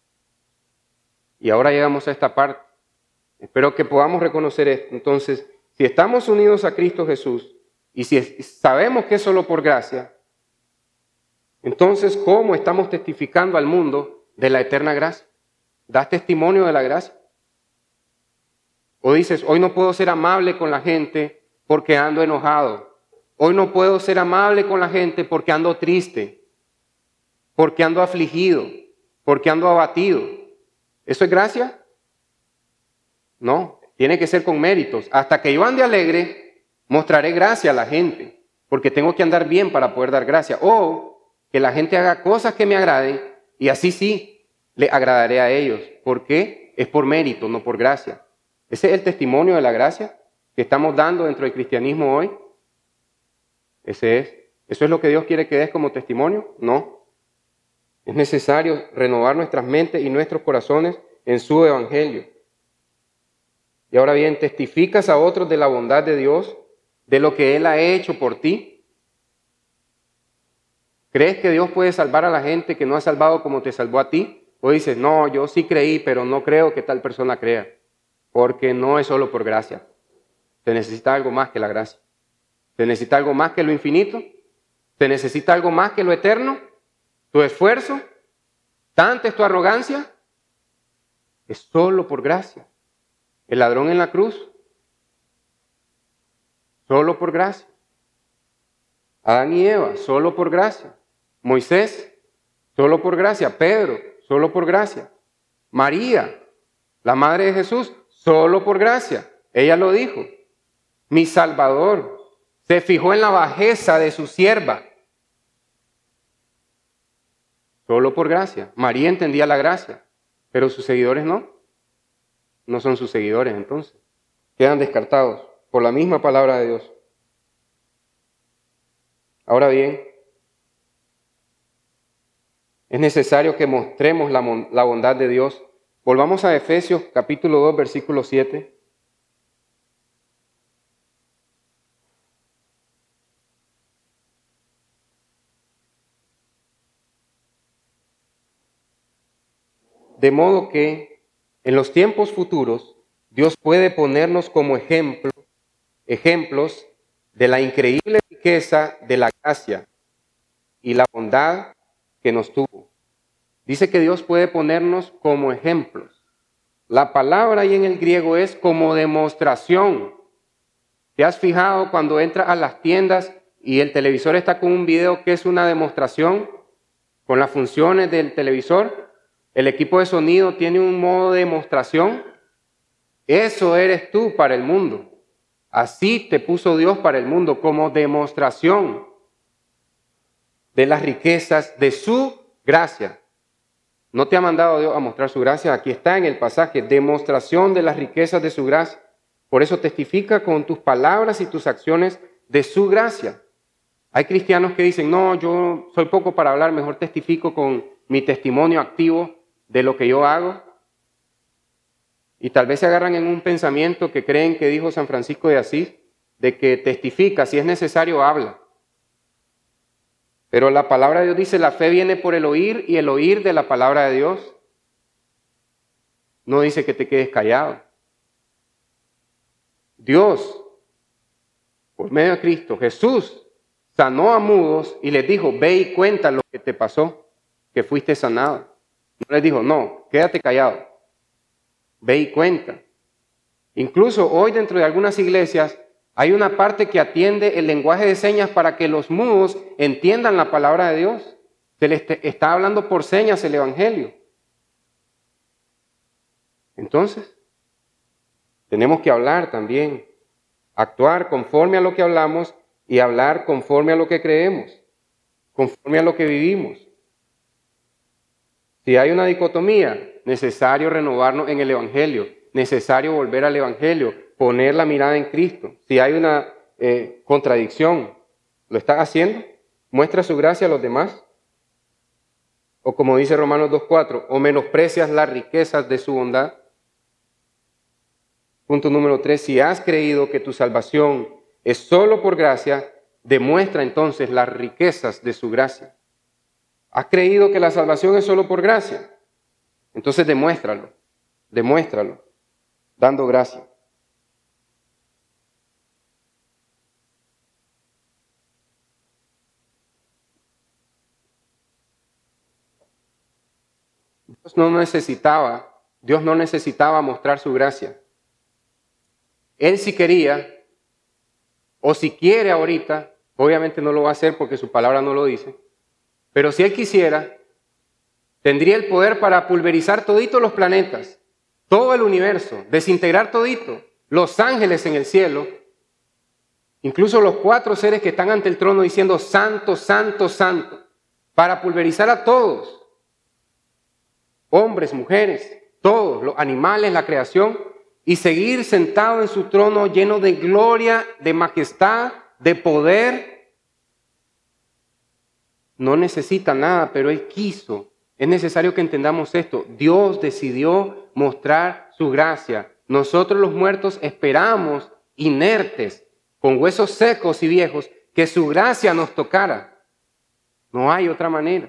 Y ahora llegamos a esta parte. Espero que podamos reconocer esto. Entonces, si estamos unidos a Cristo Jesús y si sabemos que es solo por gracia, entonces, ¿cómo estamos testificando al mundo de la eterna gracia? ¿Das testimonio de la gracia? O dices: hoy no puedo ser amable con la gente porque ando enojado. Hoy no puedo ser amable con la gente porque ando triste, porque ando afligido, porque ando abatido. ¿Eso es gracia? No, tiene que ser con méritos. Hasta que yo ande alegre, mostraré gracia a la gente, porque tengo que andar bien para poder dar gracia. O que la gente haga cosas que me agraden y así sí, le agradaré a ellos. ¿Por qué? Es por mérito, no por gracia. ¿Ese es el testimonio de la gracia que estamos dando dentro del cristianismo hoy? Ese es. ¿Eso es lo que Dios quiere que des como testimonio? No. Es necesario renovar nuestras mentes y nuestros corazones en su evangelio. Y ahora bien, ¿testificas a otros de la bondad de Dios, de lo que Él ha hecho por ti? ¿Crees que Dios puede salvar a la gente que no ha salvado como te salvó a ti? O dices: no, yo sí creí, pero no creo que tal persona crea. Porque no es solo por gracia. Se necesita algo más que la gracia. Se necesita algo más que lo infinito. Se necesita algo más que lo eterno. Tu esfuerzo, tanta es tu arrogancia. Es solo por gracia. El ladrón en la cruz, solo por gracia. Adán y Eva, solo por gracia. Moisés, solo por gracia. Pedro, solo por gracia. María, la madre de Jesús, solo por gracia. Ella lo dijo: mi Salvador se fijó en la bajeza de su sierva. Solo por gracia. María entendía la gracia, pero sus seguidores no. No son sus seguidores entonces. Quedan descartados por la misma palabra de Dios. Ahora bien, es necesario que mostremos la, la bondad de Dios. Volvamos a Efesios capítulo dos, versículo siete. De modo que en los tiempos futuros Dios puede ponernos como ejemplo, ejemplos de la increíble riqueza de la gracia y la bondad que nos tuvo. Dice que Dios puede ponernos como ejemplos. La palabra ahí en el griego es como demostración. ¿Te has fijado cuando entras a las tiendas y el televisor está con un video que es una demostración con las funciones del televisor? El equipo de sonido tiene un modo de demostración. Eso eres tú para el mundo. Así te puso Dios para el mundo, como demostración de las riquezas de su gracia. No te ha mandado Dios a mostrar su gracia. Aquí está en el pasaje: demostración de las riquezas de su gracia. Por eso testifica con tus palabras y tus acciones de su gracia. Hay cristianos que dicen: no, yo soy poco para hablar, mejor testifico con mi testimonio activo de lo que yo hago. Y tal vez se agarran en un pensamiento que creen que dijo San Francisco de Asís, de que testifica, si es necesario habla. Pero la palabra de Dios dice, la fe viene por el oír y el oír de la palabra de Dios. No dice que te quedes callado. Dios, por medio de Cristo, Jesús, sanó a mudos y les dijo, ve y cuenta lo que te pasó, que fuiste sanado. No les dijo, no, quédate callado. Ve y cuenta. Incluso hoy dentro de algunas iglesias hay una parte que atiende el lenguaje de señas para que los mudos entiendan la palabra de Dios. Se les está hablando por señas el Evangelio. Entonces, tenemos que hablar también, actuar conforme a lo que hablamos y hablar conforme a lo que creemos, conforme a lo que vivimos. Si hay una dicotomía, necesario renovarnos en el Evangelio, necesario volver al Evangelio, poner la mirada en Cristo. Si hay una eh, contradicción, ¿lo estás haciendo? ¿Muestra su gracia a los demás? O como dice Romanos dos cuatro, ¿o menosprecias las riquezas de su bondad? Punto número tres, si has creído que tu salvación es solo por gracia, demuestra entonces las riquezas de su gracia. ¿Has creído que la salvación es solo por gracia? Entonces demuéstralo, demuéstralo, dando gracia. Dios no necesitaba, Dios no necesitaba mostrar su gracia. Él si quería, o si quiere ahorita, obviamente no lo va a hacer porque su palabra no lo dice, pero si Él quisiera, tendría el poder para pulverizar toditos los planetas, todo el universo, desintegrar todito, los ángeles en el cielo, incluso los cuatro seres que están ante el trono diciendo santo, santo, santo, para pulverizar a todos, hombres, mujeres, todos, los animales, la creación, y seguir sentado en su trono lleno de gloria, de majestad, de poder. No necesita nada, pero Él quiso. Es necesario que entendamos esto. Dios decidió mostrar su gracia. Nosotros los muertos esperamos, inertes, con huesos secos y viejos, que su gracia nos tocara. No hay otra manera.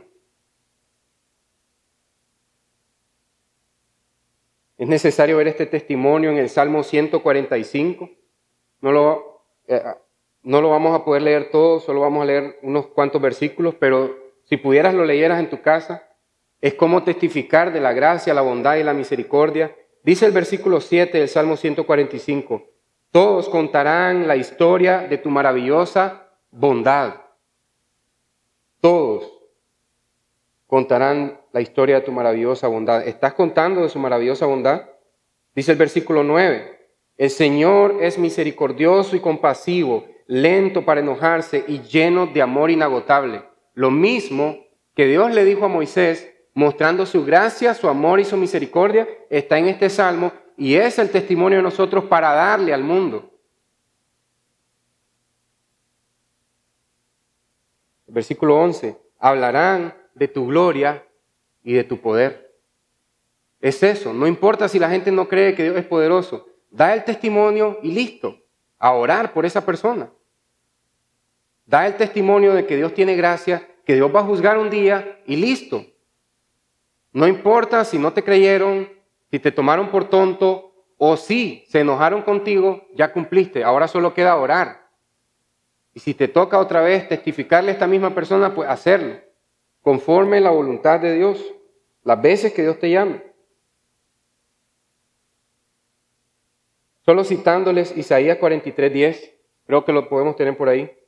Es necesario ver este testimonio en el Salmo ciento cuarenta y cinco. No lo, eh, no lo vamos a poder leer todo, solo vamos a leer unos cuantos versículos, pero si pudieras lo leyeras en tu casa, es como testificar de la gracia, la bondad y la misericordia. Dice el versículo siete del Salmo ciento cuarenta y cinco, todos contarán la historia de tu maravillosa bondad. Todos contarán la historia de tu maravillosa bondad. ¿Estás contando de su maravillosa bondad? Dice el versículo nueve, el Señor es misericordioso y compasivo, lento para enojarse y lleno de amor inagotable. Lo mismo que Dios le dijo a Moisés, mostrando su gracia, su amor y su misericordia, está en este salmo y es el testimonio de nosotros para darle al mundo. El versículo once, hablarán de tu gloria y de tu poder. Es eso, no importa si la gente no cree que Dios es poderoso, da el testimonio y listo, a orar por esa persona. Da el testimonio de que Dios tiene gracia, que Dios va a juzgar un día y listo. No importa si no te creyeron, si te tomaron por tonto o si se enojaron contigo, ya cumpliste, ahora solo queda orar. Y si te toca otra vez testificarle a esta misma persona, pues hacerlo, conforme a la voluntad de Dios, las veces que Dios te llame. Solo citándoles Isaías cuarenta y tres diez, creo que lo podemos tener por ahí.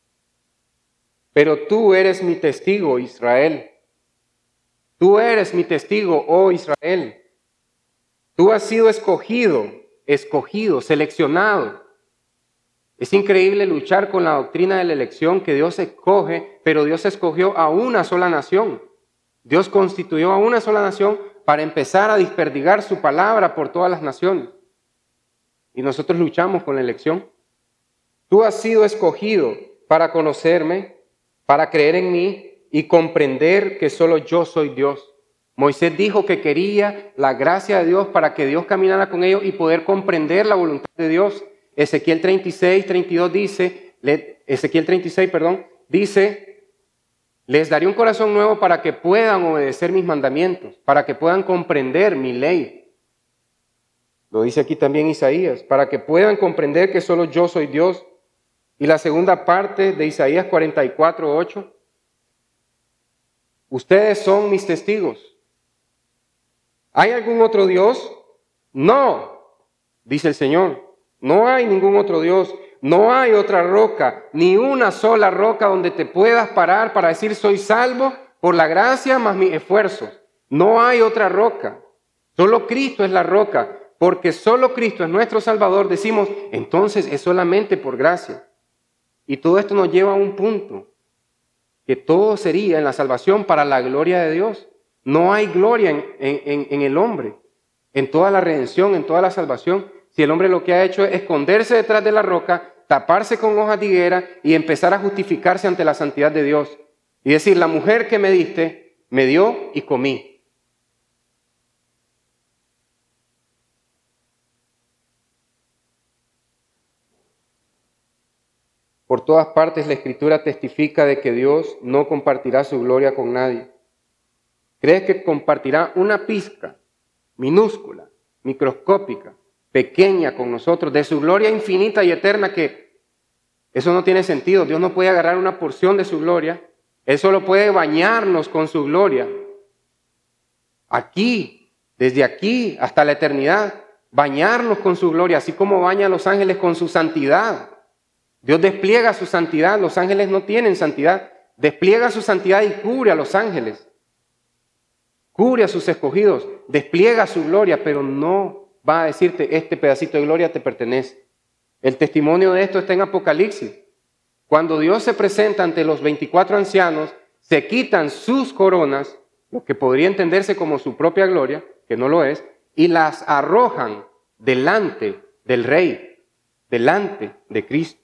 Pero tú eres mi testigo, Israel. Tú eres mi testigo, oh Israel. Tú has sido escogido, escogido, seleccionado. Es increíble luchar con la doctrina de la elección, que Dios escoge, pero Dios escogió a una sola nación. Dios constituyó a una sola nación para empezar a desperdigar su palabra por todas las naciones. Y nosotros luchamos con la elección. Tú has sido escogido para conocerme, para creer en mí y comprender que solo yo soy Dios. Moisés dijo que quería la gracia de Dios para que Dios caminara con ellos y poder comprender la voluntad de Dios. Ezequiel treinta y seis, treinta y dos dice, Ezequiel treinta y seis, perdón, dice les daré un corazón nuevo para que puedan obedecer mis mandamientos, para que puedan comprender mi ley. Lo dice aquí también Isaías, para que puedan comprender que solo yo soy Dios. Y la segunda parte de Isaías cuarenta y cuatro, ocho. Ustedes son mis testigos. ¿Hay algún otro Dios? No, dice el Señor. No hay ningún otro Dios. No hay otra roca, ni una sola roca donde te puedas parar para decir soy salvo por la gracia más mis esfuerzos. No hay otra roca. Solo Cristo es la roca. Porque solo Cristo es nuestro Salvador, decimos, entonces es solamente por gracia. Y todo esto nos lleva a un punto, que todo sería en la salvación para la gloria de Dios. No hay gloria en, en, en el hombre, en toda la redención, en toda la salvación. Si el hombre lo que ha hecho es esconderse detrás de la roca, taparse con hojas de higuera y empezar a justificarse ante la santidad de Dios. Y decir, la mujer que me diste, me dio y comí. Por todas partes la Escritura testifica de que Dios no compartirá su gloria con nadie. ¿Crees que compartirá una pizca minúscula, microscópica, pequeña con nosotros, de su gloria infinita y eterna? Que eso no tiene sentido. Dios no puede agarrar una porción de su gloria. Él solo puede bañarnos con su gloria. Aquí, desde aquí hasta la eternidad, bañarnos con su gloria, así como baña a los ángeles con su santidad. Dios despliega su santidad, los ángeles no tienen santidad. Despliega su santidad y cubre a los ángeles. Cubre a sus escogidos, despliega su gloria, pero no va a decirte, este pedacito de gloria te pertenece. El testimonio de esto está en Apocalipsis. Cuando Dios se presenta ante los veinticuatro ancianos, se quitan sus coronas, lo que podría entenderse como su propia gloria, que no lo es, y las arrojan delante del Rey, delante de Cristo.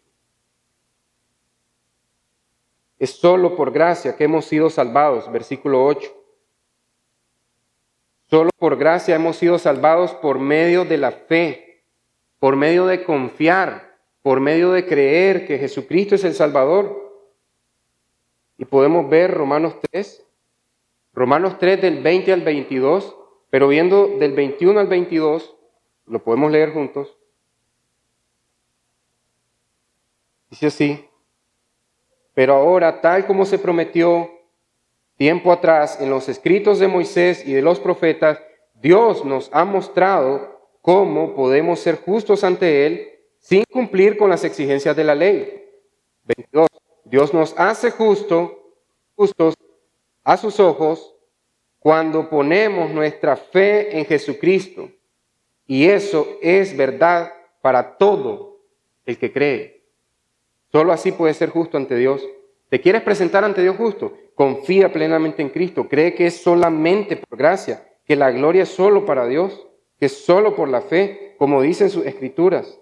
Es solo por gracia que hemos sido salvados, versículo ocho. Solo por gracia hemos sido salvados por medio de la fe, por medio de confiar, por medio de creer que Jesucristo es el Salvador. Y podemos ver Romanos tres, Romanos tres del veinte al veintidós, pero viendo del veintiuno al veintidós, lo podemos leer juntos. Dice así. Pero ahora, tal como se prometió tiempo atrás en los escritos de Moisés y de los profetas, Dios nos ha mostrado cómo podemos ser justos ante Él sin cumplir con las exigencias de la ley. veintidós. Dios nos hace justo, justos a sus ojos cuando ponemos nuestra fe en Jesucristo. Y eso es verdad para todo el que cree. Solo así puedes ser justo ante Dios. ¿Te quieres presentar ante Dios justo? Confía plenamente en Cristo. Cree que es solamente por gracia, que la gloria es solo para Dios, que es solo por la fe, como dicen sus Escrituras.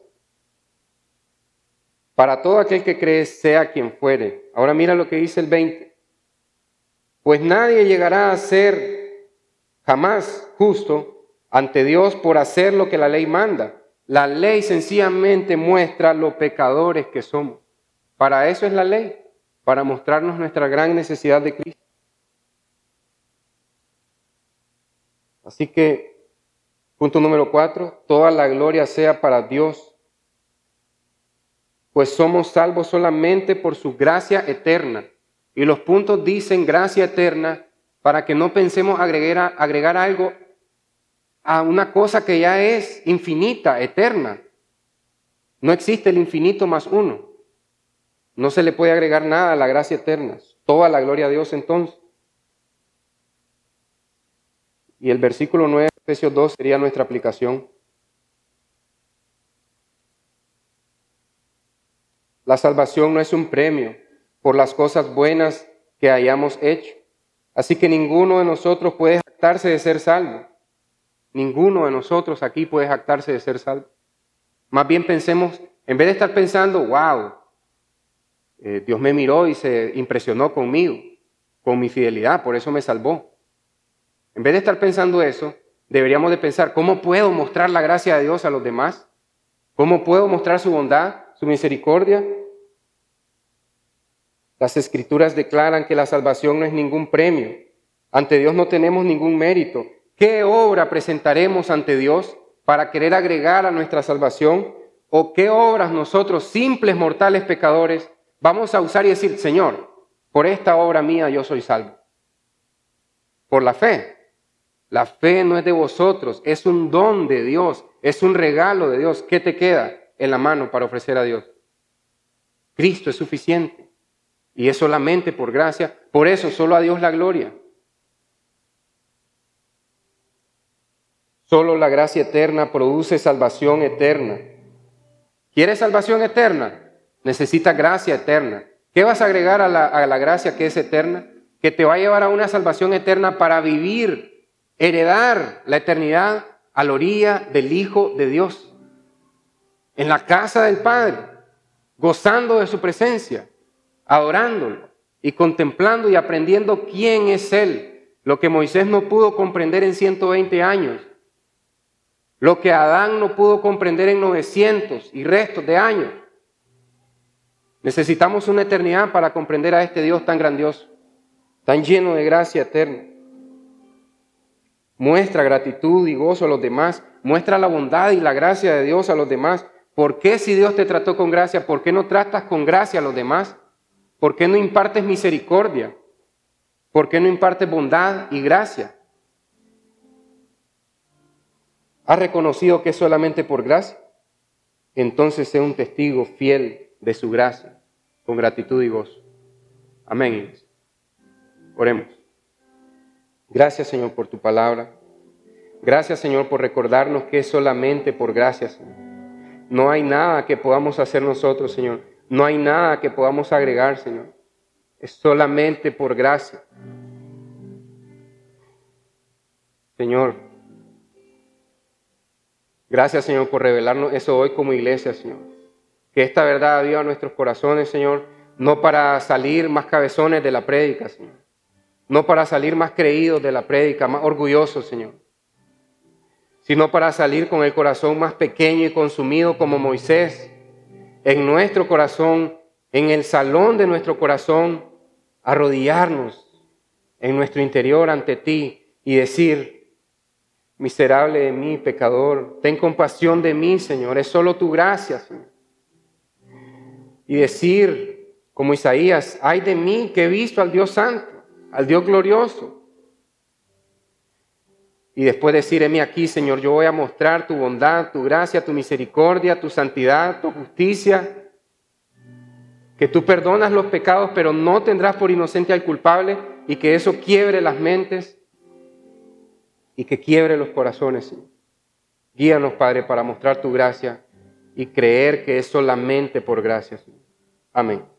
Para todo aquel que cree, sea quien fuere. Ahora mira lo que dice el veinte. Pues nadie llegará a ser jamás justo ante Dios por hacer lo que la ley manda. La ley sencillamente muestra lo pecadores que somos. Para eso es la ley, para mostrarnos nuestra gran necesidad de Cristo. Así que, punto número cuatro, toda la gloria sea para Dios, pues somos salvos solamente por su gracia eterna. Y los puntos dicen gracia eterna para que no pensemos agregar, agregar algo a una cosa que ya es infinita, eterna. No existe el infinito más uno. No se le puede agregar nada a la gracia eterna. Toda la gloria a Dios entonces. Y el versículo nueve de Efesios dos sería nuestra aplicación. La salvación no es un premio por las cosas buenas que hayamos hecho. Así que ninguno de nosotros puede jactarse de ser salvo. Ninguno de nosotros aquí puede jactarse de ser salvo. Más bien pensemos, en vez de estar pensando, wow, eh, Dios me miró y se impresionó conmigo, con mi fidelidad, por eso me salvó. En vez de estar pensando eso, deberíamos de pensar, ¿cómo puedo mostrar la gracia de Dios a los demás? ¿Cómo puedo mostrar su bondad, su misericordia? Las Escrituras declaran que la salvación no es ningún premio. Ante Dios no tenemos ningún mérito. ¿Qué obra presentaremos ante Dios para querer agregar a nuestra salvación? ¿O qué obras nosotros, simples mortales pecadores, vamos a usar y decir, Señor, por esta obra mía yo soy salvo? Por la fe. La fe no es de vosotros, es un don de Dios, es un regalo de Dios. ¿Qué te queda en la mano para ofrecer a Dios? Cristo es suficiente y es solamente por gracia. Por eso solo a Dios la gloria. Solo la gracia eterna produce salvación eterna. ¿Quieres salvación eterna? Necesitas gracia eterna. ¿Qué vas a agregar a la, a la gracia que es eterna? Que te va a llevar a una salvación eterna para vivir, heredar la eternidad a la orilla del Hijo de Dios, en la casa del Padre, gozando de su presencia, adorándolo y contemplando y aprendiendo quién es Él, lo que Moisés no pudo comprender en ciento veinte años, lo que Adán no pudo comprender en novecientos y restos de años. Necesitamos una eternidad para comprender a este Dios tan grandioso, tan lleno de gracia eterna. Muestra gratitud y gozo a los demás. Muestra la bondad y la gracia de Dios a los demás. ¿Por qué si Dios te trató con gracia, por qué no tratas con gracia a los demás? ¿Por qué no impartes misericordia? ¿Por qué no impartes bondad y gracia? ¿Has reconocido que es solamente por gracia? Entonces sé un testigo fiel de su gracia, con gratitud y gozo. Amén. Oremos. Gracias, Señor, por tu palabra. Gracias, Señor, por recordarnos que es solamente por gracia, Señor. No hay nada que podamos hacer nosotros, Señor. No hay nada que podamos agregar, Señor. Es solamente por gracia. Señor, gracias, Señor, por revelarnos eso hoy como iglesia, Señor. Que esta verdad aviva nuestros corazones, Señor, no para salir más cabezones de la prédica, Señor. No para salir más creídos de la prédica, más orgullosos, Señor. Sino para salir con el corazón más pequeño y consumido como Moisés. En nuestro corazón, en el salón de nuestro corazón, arrodillarnos en nuestro interior ante ti y decir, miserable de mí, pecador, ten compasión de mí, Señor, es solo tu gracia, Señor. Y decir, como Isaías, ay de mí que he visto al Dios Santo, al Dios glorioso. Y después decir, heme aquí, Señor, yo voy a mostrar tu bondad, tu gracia, tu misericordia, tu santidad, tu justicia. Que tú perdonas los pecados, pero no tendrás por inocente al culpable, y que eso quiebre las mentes y que quiebre los corazones, Señor. Guíanos, Padre, para mostrar tu gracia y creer que es solamente por gracia, Señor. Amén.